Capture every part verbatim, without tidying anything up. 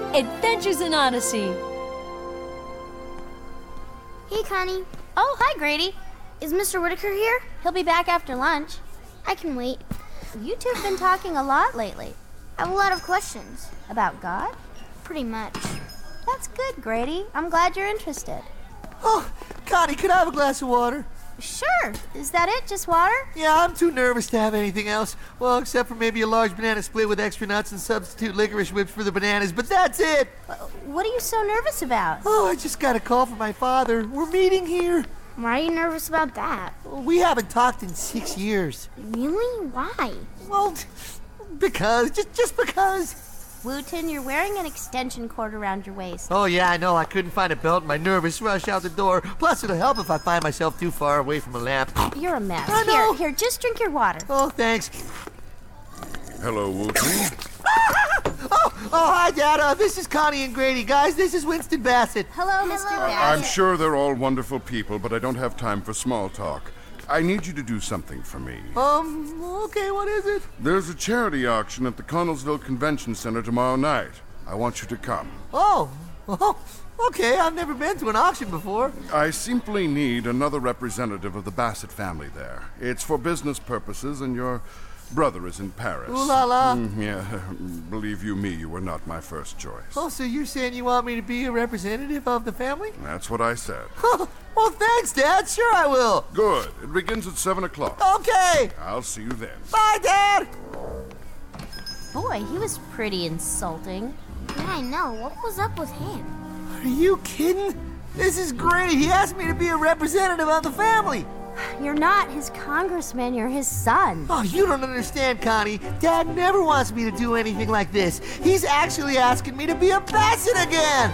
Adventures in Odyssey. Hey, Connie. Oh, hi, Grady. Is Mister Whitaker here? He'll be back after lunch. I can wait. You two have been talking a lot lately. I have a lot of questions. About God? Pretty much. That's good, Grady. I'm glad you're interested. Oh, Connie, could I have a glass of water? Sure. Is that it? Just water? Yeah, I'm too nervous to have anything else. Well, except for maybe a large banana split with extra nuts and substitute licorice whips for the bananas, but that's it. Uh, what are you so nervous about? Oh, I just got a call from my father. We're meeting here. Why are you nervous about that? We haven't talked in six years. Really? Why? Well, because. Just, just because. Wooten, you're wearing an extension cord around your waist. Oh, yeah, I know. I couldn't find a belt in my nervous rush out the door. Plus, it'll help if I find myself too far away from a lamp. You're a mess. I know. Here, here, just drink your water. Oh, thanks. Hello, Wooten. oh, oh, hi, Dad. Uh, this is Connie and Grady. Guys, this is Winston Bassett. Hello, Mister Hello. Bassett. I'm sure they're all wonderful people, but I don't have time for small talk. I need you to do something for me. Um, okay, what is it? There's a charity auction at the Connellsville Convention Center tomorrow night. I want you to come. Oh, oh, okay. I've never been to an auction before. I simply need another representative of the Bassett family there. It's for business purposes, and your brother is in Paris. Ooh la la. Mm, yeah, believe you me, you were not my first choice. Oh, so you're saying you want me to be a representative of the family? That's what I said. Well, thanks, Dad. Sure I will. Good. It begins at seven o'clock. Okay. I'll see you then. Bye, Dad. Boy, he was pretty insulting. Yeah, I know. What was up with him? Are you kidding? This is great. He asked me to be a representative of the family. You're not his congressman, you're his son. Oh, you don't understand, Connie. Dad never wants me to do anything like this. He's actually asking me to be a Bassett again.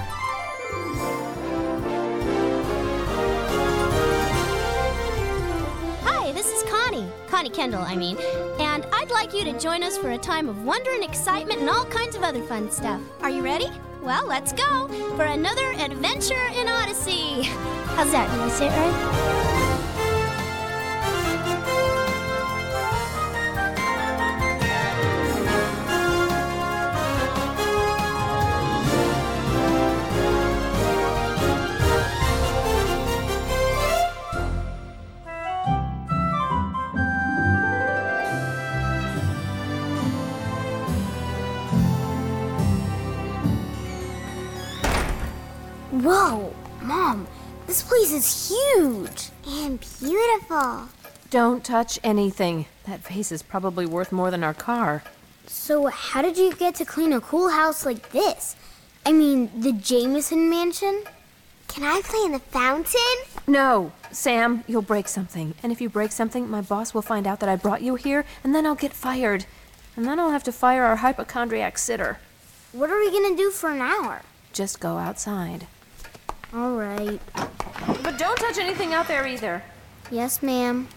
Hi, this is Connie. Connie Kendall, I mean. And I'd like you to join us for a time of wonder and excitement and all kinds of other fun stuff. Are you ready? Well, let's go for another adventure in Odyssey. How's that? Did I say it right? Whoa, Mom, this place is huge. And beautiful. Don't touch anything. That vase is probably worth more than our car. So how did you get to clean a cool house like this? I mean, the Jameson Mansion? Can I play in the fountain? No, Sam, you'll break something. And if you break something, my boss will find out that I brought you here, and then I'll get fired. And then I'll have to fire our hypochondriac sitter. What are we gonna do for an hour? Just go outside. All right. But don't touch anything out there either. Yes, ma'am.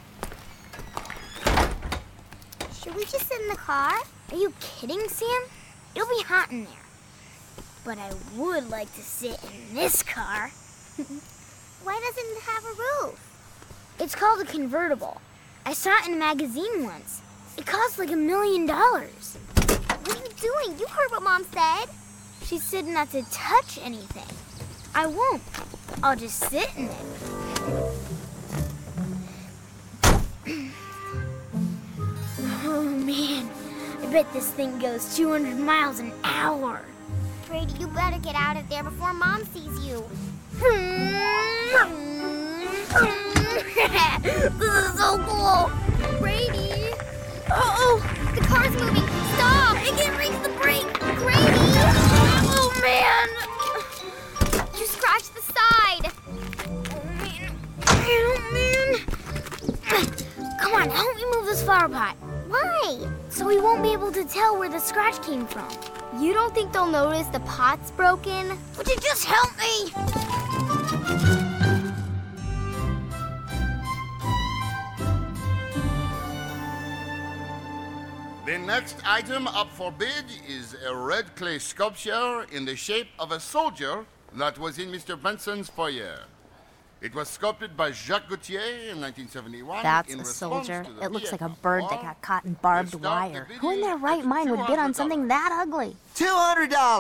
Should we just sit in the car? Are you kidding, Sam? It'll be hot in there. But I would like to sit in this car. Why doesn't it have a roof? It's called a convertible. I saw it in a magazine once. It cost like a million dollars. What are you doing? You heard what Mom said. She said not to touch anything. I won't. I'll just sit in it. Oh, man. I bet this thing goes two hundred miles an hour. Brady, you better get out of there before Mom sees you. This is so cool. Brady! Uh-oh. The car's moving! Stop! I can't reach the brake! Brady! Oh, man. You scratched the side! Oh, man. Oh, man. Come on, help me move this flower pot. Why? So we won't be able to tell where the scratch came from. You don't think they'll notice the pot's broken? Would you just help me? The next item up for bid is a red clay sculpture in the shape of a soldier that was in Mister Benson's foyer. It was sculpted by Jacques Gauthier in nineteen seventy-one. That's in a response soldier. to the It looks like a Vietnam bird War. that got caught in barbed We'll start wire. the Who in their bidding right at mind would bid on something two hundred that ugly? two hundred dollars.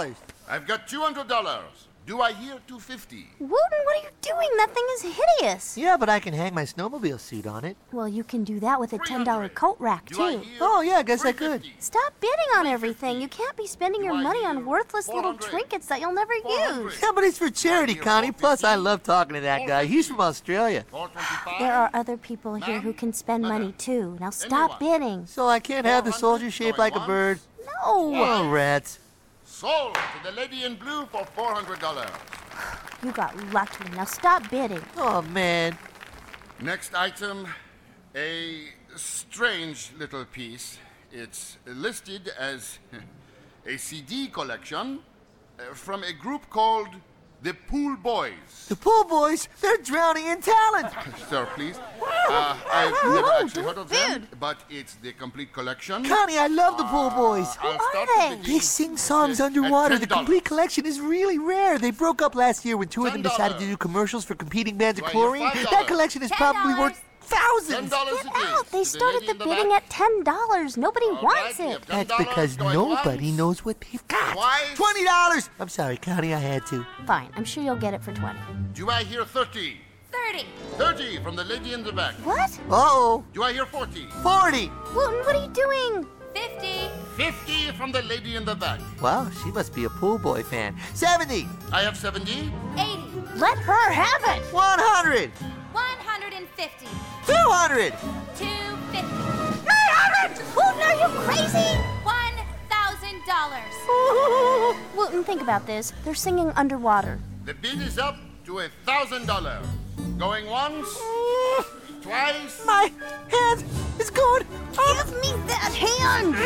I've got two hundred dollars. Do I hear two hundred fifty dollars? Wooten, what are you doing? That thing is hideous. Yeah, but I can hang my snowmobile suit on it. Well, you can do that with a ten dollar coat rack, Do I too. hear Oh, yeah, I guess I could. three hundred fifty Stop bidding on everything. You can't be spending Do your I money on hear worthless little four hundred? trinkets that you'll never four hundred? use. Yeah, but it's for charity, Right here, Connie. Plus, I four fifty. love talking to that guy. He's from Australia. four twenty-five? There are other people here who can spend money, too. Now stop bidding. So I can't have the soldier shaped like a bird? No. Oh, rats. Sold to the lady in blue for four hundred dollars. You got lucky. Now stop bidding. Oh, man. Next item, a strange little piece. It's listed as a C D collection uh, from a group called the Pool Boys. The pool boys, they're drowning in talent. Sir, please. Uh, I've never actually heard of them, but it's the complete collection. Connie, I love the pool boys. I'll are start they? the They beginning. sing songs At underwater. The ten dollars. complete collection is really rare. They broke up last year when two of them ten dollars. decided to do commercials for competing brands of Do I hear chlorine. five That dollars? collection is ten probably dollars. worth thousands. ten dollars Get it is. out. They The started lady the in the bidding back. at ten dollars. Nobody All wants right, we it. have ten That's dollars because going nobody once. knows what they've got. Twice. twenty dollars. I'm sorry, Connie, I had to. Fine. I'm sure you'll get it for twenty. Do I hear thirty? thirty. thirty from the lady in the back. What? Uh-oh. Do I hear forty? forty. Wooten, what are you doing? fifty. fifty from the lady in the back. Wow, she must be a pool boy fan. seventy. I have seventy. eighty. Let her have it. one hundred. one hundred fifty. two hundred. two hundred fifty. nine hundred. Wooten, are you crazy? one thousand dollars. Wooten, think about this. They're singing underwater. The bid is up to a thousand dollars. Going once, twice. My hand is going up. Give me that hand.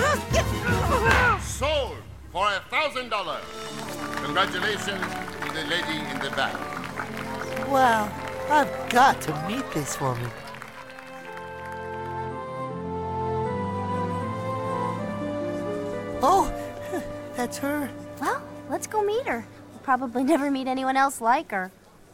Sold for a thousand dollars. Congratulations to the lady in the back. Wow, I've got to meet this woman. Oh, that's her. Well, let's go meet her. We'll probably never meet anyone else like her.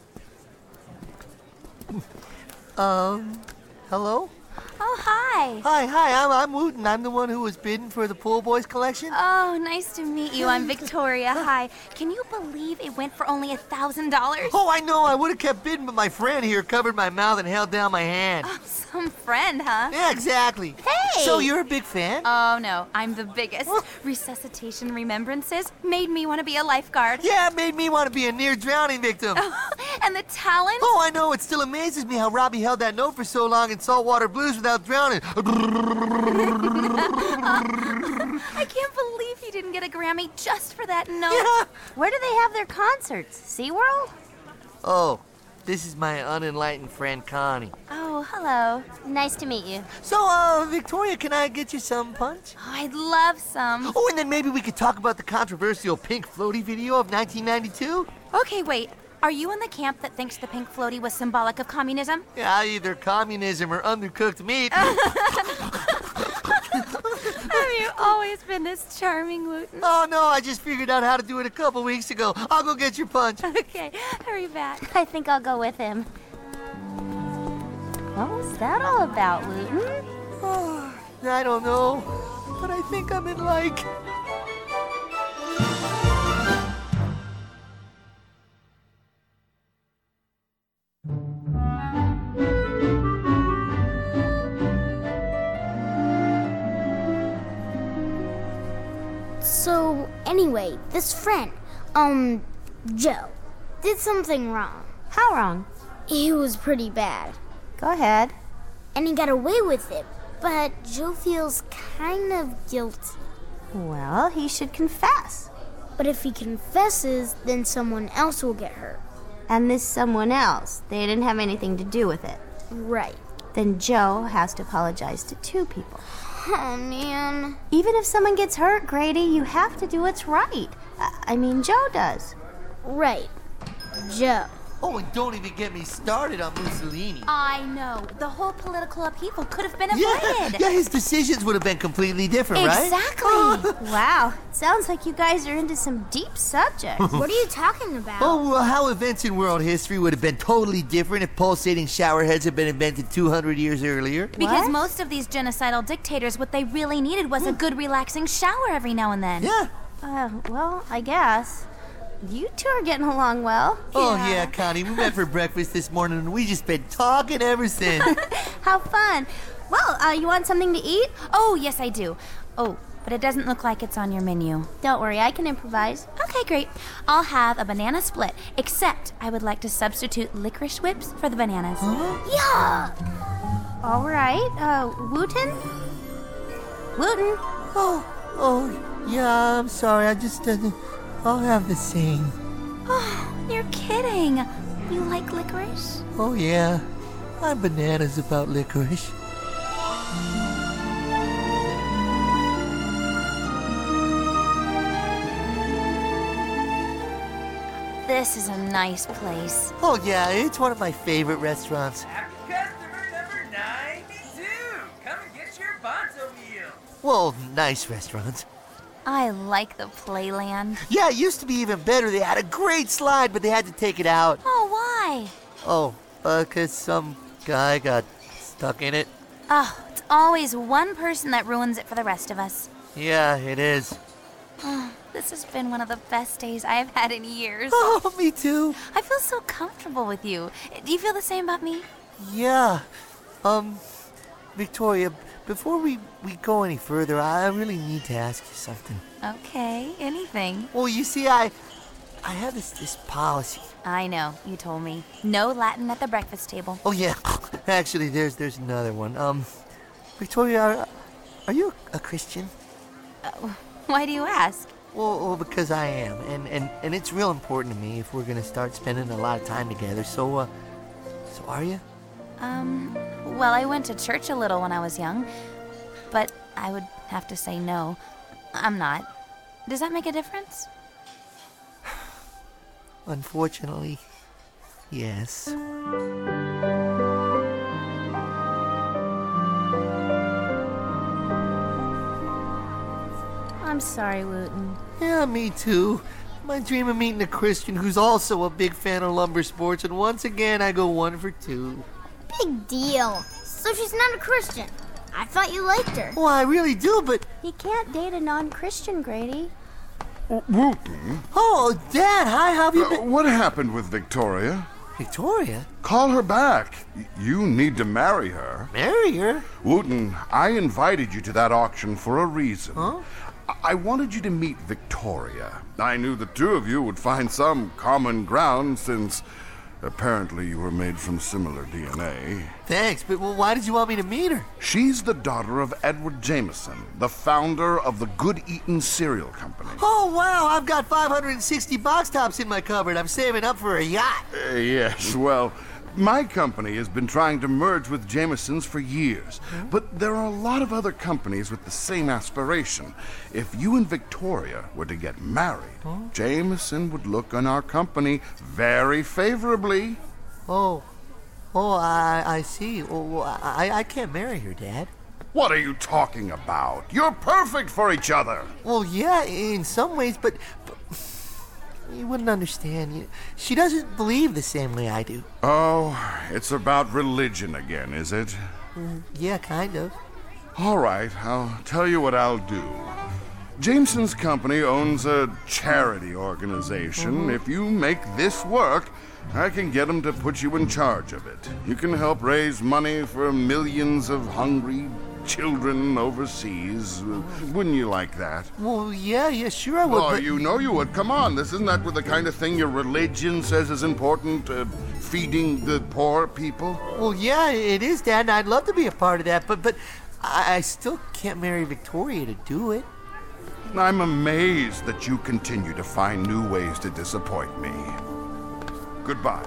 Um, hello? Oh, hi. Hi, hi, I'm, I'm Wooten. I'm the one who was bidding for the Pool Boys collection. Oh, nice to meet you. I'm Victoria. Hi. Can you believe it went for only a thousand dollars? Oh, I know. I would have kept bidding, but my friend here covered my mouth and held down my hand. Some friend, huh? Yeah, exactly. Hey! So you're a big fan? Oh, no. I'm the biggest. Resuscitation Remembrances made me want to be a lifeguard. Yeah, it made me want to be a near drowning victim. And the talent? Oh, I know. It still amazes me how Robbie held that note for so long in Saltwater Blues without drowning. I can't believe he didn't get a Grammy just for that note. Yeah. Where do they have their concerts? SeaWorld? Oh, this is my unenlightened friend Connie. Oh, hello. Nice to meet you. So, uh, Victoria, can I get you some punch? Oh, I'd love some. Oh, and then maybe we could talk about the controversial Pink Floaty video of nineteen ninety-two? Okay, wait. Are you in the camp that thinks the pink floaty was symbolic of communism? Yeah, either communism or undercooked meat. Have you always been this charming, Wooten? Oh, no, I just figured out how to do it a couple weeks ago. I'll go get your punch. Okay, hurry back. I think I'll go with him. What was that all about, Wooten? Oh, I don't know, but I think I'm in like... So, anyway, this friend, um, Joe, did something wrong. How wrong? He was pretty bad. Go ahead. And he got away with it, but Joe feels kind of guilty. Well, he should confess. But if he confesses, then someone else will get hurt. And this someone else, they didn't have anything to do with it. Right. Then Joe has to apologize to two people. Oh, man. Even if someone gets hurt, Grady, you have to do what's right. I I mean, Joe does. Right. Joe. Oh, and don't even get me started on Mussolini. I know. The whole political upheaval could have been Yeah, avoided. yeah, his decisions would have been completely different, right? Exactly. Wow, sounds like you guys are into some deep subjects. What are you talking about? Oh, well, how events in world history would have been totally different if pulsating shower heads had been invented two hundred years earlier. Because What? most of these genocidal dictators, what they really needed was a good, relaxing shower every now and then. Yeah, Uh, well, I guess. You two are getting along well. Oh, yeah, Connie. We met for breakfast this morning, and we just been talking ever since. How fun. Well, uh, you want something to eat? Oh, yes, I do. Oh, but it doesn't look like it's on your menu. Don't worry, I can improvise. Okay, great. I'll have a banana split, except I would like to substitute licorice whips for the bananas. Huh? Yeah! All right, uh, Wooten? Wooten? Oh, oh, yeah, I'm sorry. I just, uh, I'll have the same. Oh, you're kidding. You like licorice? Oh, yeah. I'm bananas about licorice. This is a nice place. Oh, yeah, it's one of my favorite restaurants. Happy customer number ninety-two. Come and get your Bonzo meal. Well, nice restaurants. I like the playland. Yeah, it used to be even better. They had a great slide, but they had to take it out. Oh, why? Oh, uh, 'cause some guy got stuck in it. Oh, it's always one person that ruins it for the rest of us. Yeah, it is. Oh, this has been one of the best days I've had in years. Oh, me too. I feel so comfortable with you. Do you feel the same about me? Yeah. Um, Victoria, before we, we go any further, I really need to ask you something. Okay, anything. Well, you see, I I have this, this policy. I know, you told me. No Latin at the breakfast table. Oh, yeah. Actually, there's there's another one. Um, Victoria, are, are you a Christian? Uh, why do you ask? Well, well, because I am, and, and, and it's real important to me if we're gonna start spending a lot of time together. So, uh, so are you? Um, well, I went to church a little when I was young, but I would have to say no. I'm not. Does that make a difference? Unfortunately, yes. I'm sorry, Wooten. Yeah, me too. My dream of meeting a Christian who's also a big fan of lumber sports, and once again I go one for two. Big deal. So she's not a Christian. I thought you liked her. Well, I really do, but... You can't date a non-Christian, Grady. Wooten? Oh, Dad, hi, how have you Uh, been? what happened with Victoria? Victoria? Call her back. Y- You need to marry her. Marry her? Wooten, I invited you to that auction for a reason. Huh? I wanted you to meet Victoria. I knew the two of you would find some common ground since apparently you were made from similar D N A. Thanks, but well, why did you want me to meet her? She's the daughter of Edward Jameson, the founder of the Good Eatin' Cereal Company. Oh, wow, I've got five hundred sixty box tops in my cupboard. I'm saving up for a yacht. Uh, yes, well, my company has been trying to merge with Jameson's for years, but there are a lot of other companies with the same aspiration. If you and Victoria were to get married, Huh? Jameson would look on our company very favorably. Oh, oh, I, I see. Oh, well, I, I can't marry her, Dad. What are you talking about? You're perfect for each other. Well, yeah, in some ways, but, but you wouldn't understand. You, she doesn't believe the same way I do. Oh, it's about religion again, is it? Mm, yeah, kind of. All right, I'll tell you what I'll do. Jameson's company owns a charity organization. If you make this work, I can get them to put you in charge of it. You can help raise money for millions of hungry children overseas. Uh, Wouldn't you like that? Well, yeah, yeah, sure I would. Oh, but- you know you would. Come on, this isn't that with the kind of thing your religion says is important? Uh, feeding the poor people? Well, yeah, it is, Dad, and I'd love to be a part of that, but but I, I still can't marry Victoria to do it. I'm amazed that you continue to find new ways to disappoint me. Goodbye.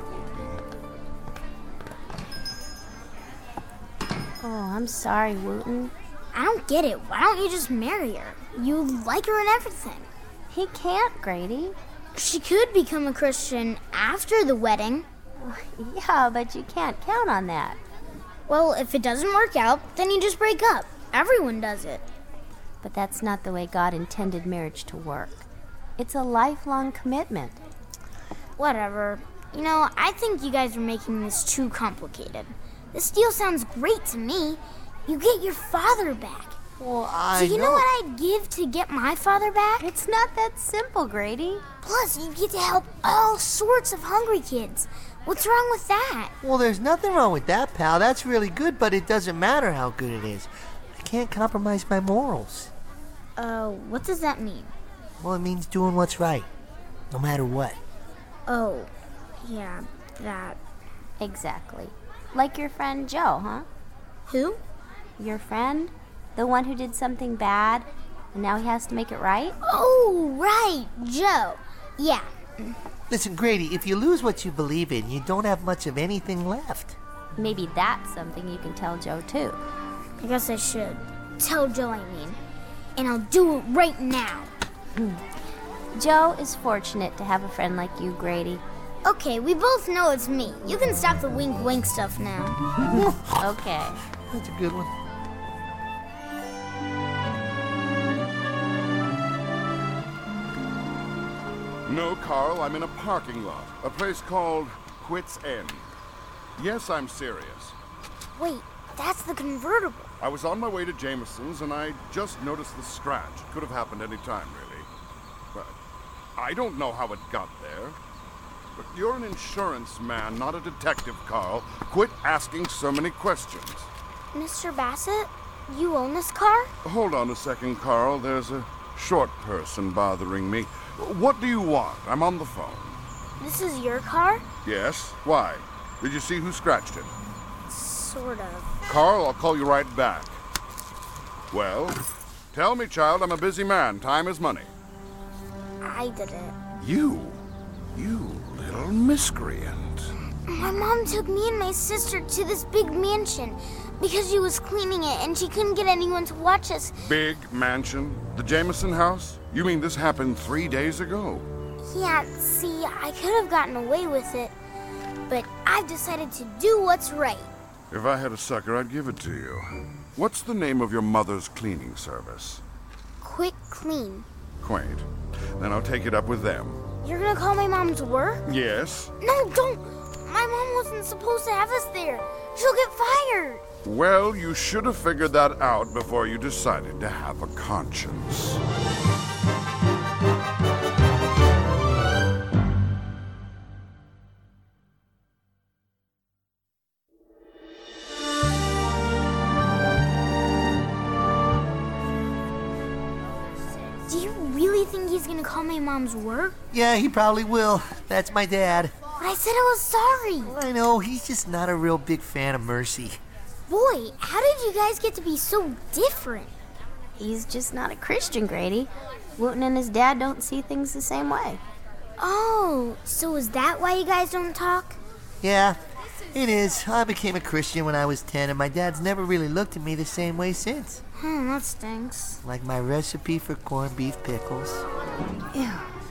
Oh, I'm sorry, Wooten. I don't get it. Why don't you just marry her? You like her and everything. He can't, Grady. She could become a Christian after the wedding. Yeah, but you can't count on that. Well, if it doesn't work out, then you just break up. Everyone does it. But that's not the way God intended marriage to work. It's a lifelong commitment. Whatever. You know, I think you guys are making this too complicated. This deal sounds great to me. You get your father back. Well, I Do you know. know what I'd give to get my father back? It's not that simple, Grady. Plus, you get to help all sorts of hungry kids. What's wrong with that? Well, there's nothing wrong with that, pal. That's really good, but it doesn't matter how good it is. I can't compromise my morals. Uh, what does that mean? Well, it means doing what's right, no matter what. Oh, yeah, that. Exactly. Like your friend Joe, huh? Who? Your friend? The one who did something bad, and now he has to make it right? Oh, right, Joe. Yeah. Listen, Grady, if you lose what you believe in, you don't have much of anything left. Maybe that's something you can tell Joe, too. I guess I should. Tell Joe, I mean. And I'll do it right now. Joe is fortunate to have a friend like you, Grady. Okay, we both know it's me. You can stop the wink-wink stuff now. Okay. That's a good one. No, Carl, I'm in a parking lot. A place called Quit's End. Yes, I'm serious. Wait, that's the convertible. I was on my way to Jameson's and I just noticed the scratch. It could have happened any time, really. But I don't know how it got there. But you're an insurance man, not a detective, Carl. Quit asking so many questions. Mister Bassett, you own this car? Hold on a second, Carl. There's a short person bothering me. What do you want? I'm on the phone. This is your car? Yes? Why? Did you see who scratched it? Sort of. Carl, I'll call you right back. Well, tell me, child, I'm a busy man. Time is money. I did it. You? You little miscreant. My mom took me and my sister to this big mansion because she was cleaning it and she couldn't get anyone to watch us. Big mansion? The Jameson house? You mean this happened three days ago? Yeah, see, I could have gotten away with it, but I've decided to do what's right. If I had a sucker, I'd give it to you. What's the name of your mother's cleaning service? Quick Clean. Quaint. Then I'll take it up with them. You're gonna call my mom to work? Yes. No, don't! My mom wasn't supposed to have us there. She'll get fired. Well, you should have figured that out before you decided to have a conscience. Do you really think he's gonna call my mom's work? Yeah, he probably will. That's my dad. But I said I was sorry. I know, he's just not a real big fan of Mercy. Boy, how did you guys get to be so different? He's just not a Christian, Grady. Wooten and his dad don't see things the same way. Oh, so is that why you guys don't talk? Yeah, it is. I became a Christian when I was ten, and my dad's never really looked at me the same way since. Hmm, that stinks. Like my recipe for corned beef pickles. Ew.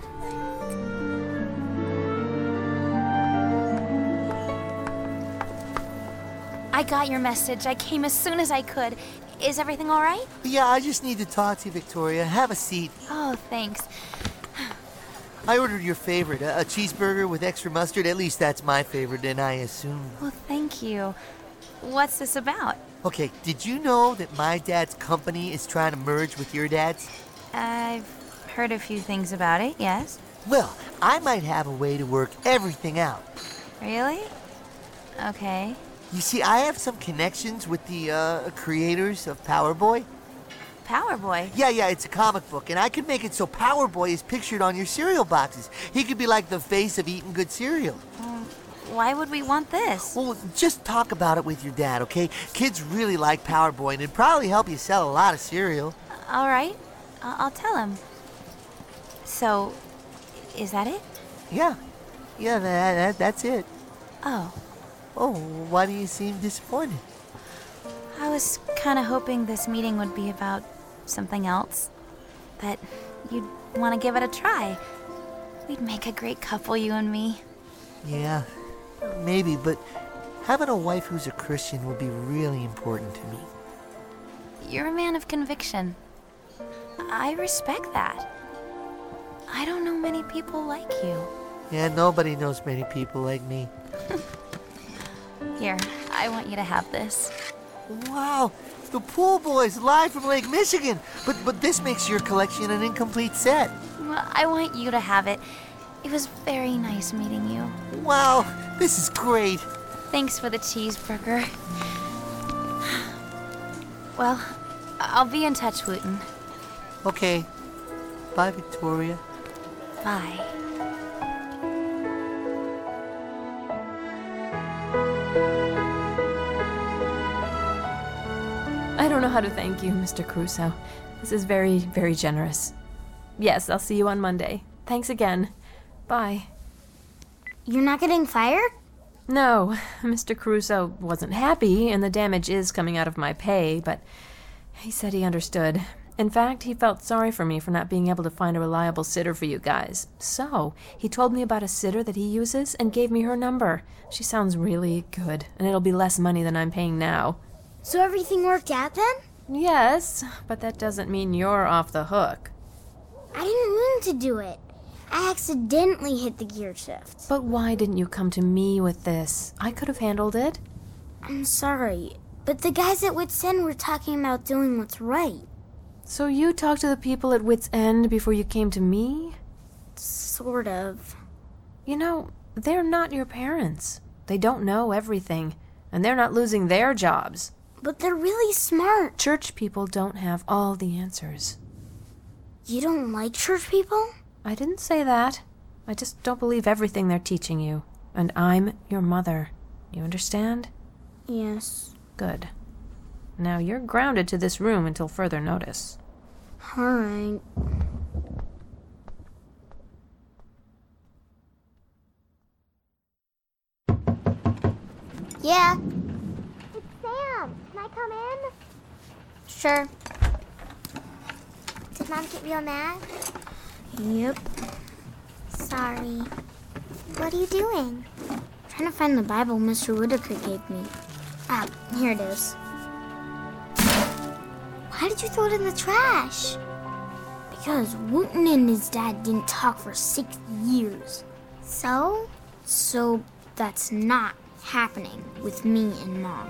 I got your message. I came as soon as I could. Is everything all right? Yeah, I just need to talk to you, Victoria. Have a seat. Oh, thanks. I ordered your favorite, a, a cheeseburger with extra mustard. At least that's my favorite, and I assume. Well, thank you. What's this about? Okay, did you know that my dad's company is trying to merge with your dad's? I've heard a few things about it, yes. Well, I might have a way to work everything out. Really? Okay. You see, I have some connections with the uh, creators of Power Boy. Power Boy? Yeah, yeah, it's a comic book, and I could make it so Power Boy is pictured on your cereal boxes. He could be like the face of eating good cereal. Um, why would we want this? Well, just talk about it with your dad, okay? Kids really like Power Boy, and it'd probably help you sell a lot of cereal. All right. I- I'll tell him. So, is that it? Yeah. Yeah, that, that, that's it. Oh. Oh, why do you seem disappointed? I was kind of hoping this meeting would be about something else. That you'd want to give it a try. We'd make a great couple, you and me. Yeah, maybe, but having a wife who's a Christian would be really important to me. You're a man of conviction. I respect that. I don't know many people like you. Yeah, nobody knows many people like me. Here, I want you to have this. Wow, The Pool Boys live from Lake Michigan. But but this makes your collection an incomplete set. Well, I want you to have it. It was very nice meeting you. Wow, this is great. Thanks for the cheeseburger. Well, I'll be in touch, Wooten. Okay. Bye, Victoria. Bye. I don't know how to thank you, Mister Crusoe. This is very, very generous. Yes, I'll see you on Monday. Thanks again. Bye. You're not getting fired? No, Mister Crusoe wasn't happy, and the damage is coming out of my pay, but he said he understood. In fact, he felt sorry for me for not being able to find a reliable sitter for you guys. So, he told me about a sitter that he uses and gave me her number. She sounds really good, and it'll be less money than I'm paying now. So everything worked out then? Yes, but that doesn't mean you're off the hook. I didn't mean to do it. I accidentally hit the gear shift. But why didn't you come to me with this? I could have handled it. I'm sorry, but the guys at Wits End were talking about doing what's right. So you talked to the people at Wits End before you came to me? Sort of. You know, they're not your parents. They don't know everything, and they're not losing their jobs. But they're really smart. Church people don't have all the answers. You don't like church people? I didn't say that. I just don't believe everything they're teaching you. And I'm your mother. You understand? Yes. Good. Now you're grounded to this room until further notice. All right. Yeah. It's Sam. Can I come in? Sure. Did Mom get real mad? Yep. Sorry. What are you doing? Trying to find the Bible Mister Whitaker gave me. Ah, here it is. Why did you throw it in the trash? Because Wooten and his dad didn't talk for six years. So? So that's not happening with me and Mom.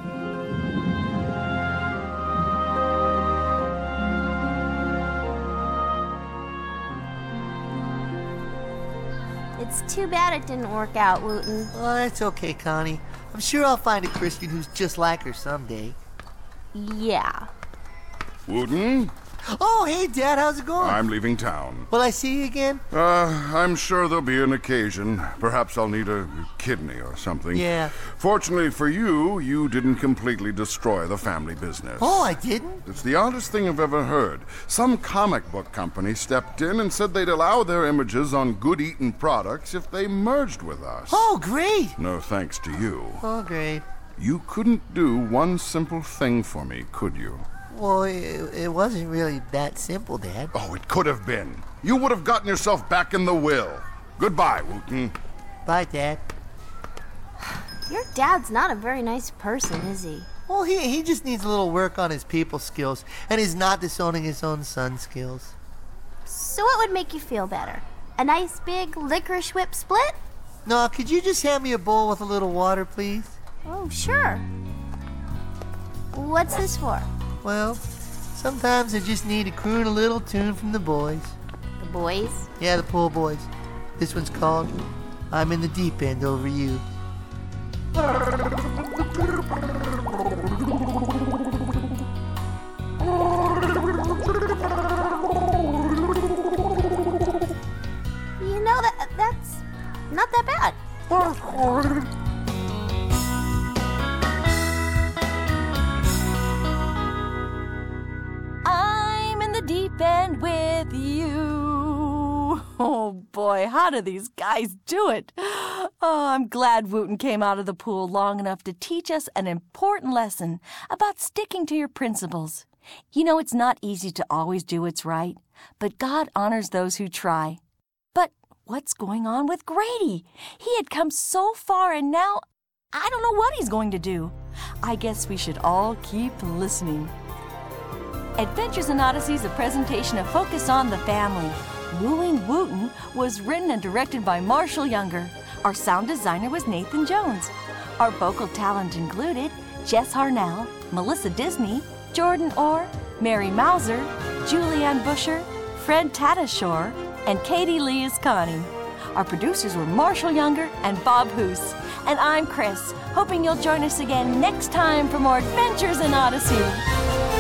It's too bad it didn't work out, Wooten. Oh, it's okay, Connie. I'm sure I'll find a Christian who's just like her someday. Yeah. Wooten? Oh, hey, Dad, how's it going? I'm leaving town. Will I see you again? Uh, I'm sure there'll be an occasion. Perhaps I'll need a kidney or something. Yeah. Fortunately for you, you didn't completely destroy the family business. Oh, I didn't? It's the oddest thing I've ever heard. Some comic book company stepped in and said they'd allow their images on good-eaten products if they merged with us. Oh, great. No thanks to you. Oh, great. You couldn't do one simple thing for me, could you? Well, it, it wasn't really that simple, Dad. Oh, it could have been. You would have gotten yourself back in the will. Goodbye, Wooten. Bye, Dad. Your dad's not a very nice person, is he? Well, he, he just needs a little work on his people skills, and he's not disowning his own son skills. So what would make you feel better? A nice big licorice whip split? No, could you just hand me a bowl with a little water, please? Oh, sure. What's this for? Well, sometimes I just need to croon a little tune from the boys. The boys? Yeah, the pool boys. This one's called I'm in the Deep End Over You. You know, that that's not that bad. I'm in the deep end with you. Oh boy, how do these guys do it? Oh, I'm glad Wooten came out of the pool long enough to teach us an important lesson about sticking to your principles. You know, it's not easy to always do what's right, but God honors those who try. But what's going on with Grady? He had come so far and now I don't know what he's going to do. I guess we should all keep listening. Adventures in Odyssey is a presentation of Focus on the Family. Wooing Wooten was written and directed by Marshall Younger. Our sound designer was Nathan Jones. Our vocal talent included Jess Harnell, Melissa Disney, Jordan Orr, Mary Mauser, Julianne Busher, Fred Tatasciore, and Katie Lee is Connie. Our producers were Marshall Younger and Bob Hoos. And I'm Chris, hoping you'll join us again next time for more Adventures in Odyssey.